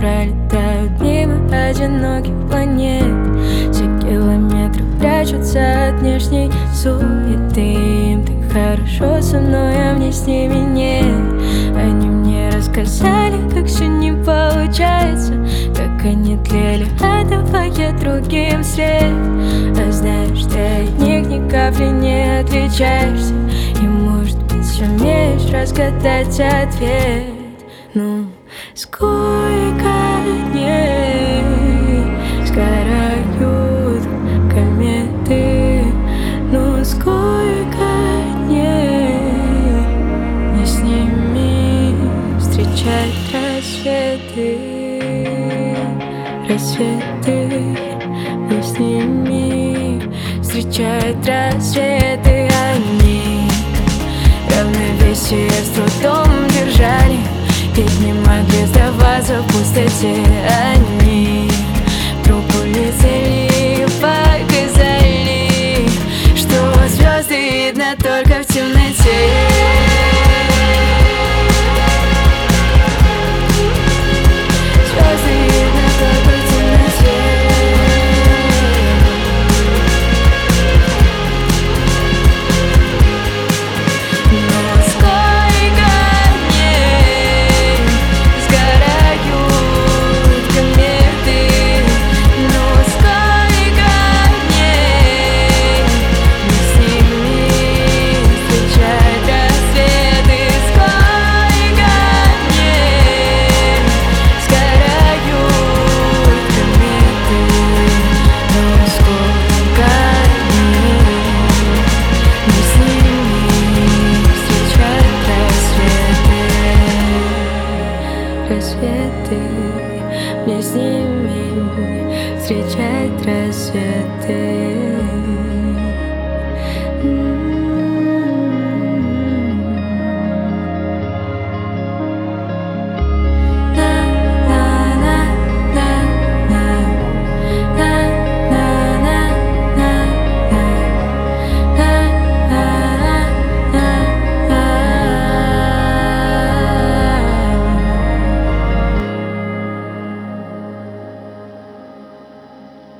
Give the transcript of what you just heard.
пролетают мимо одиноких планет. Все километры прячутся от внешней суеты. Им так хорошо со мной, а мне с ними нет. Они мне рассказали, как все не получается, как они тлели, отдавая другим свет. А знаешь, ты от них ни капли не отличаешься, и может быть сумеешь разгадать ответ. Ну, сколько дней сгорают кометы, ну сколько дней мне с ними встречать рассветы, рассветы, мне с ними встречать рассветы. Они равновесие с трудом держали, ведь не могли сдаваться в пустоте. Они трубу лицели, показали, что звезды видно только в темноте. Звезды видно только в темноте. Рассветы, мне с ними встречать рассветы.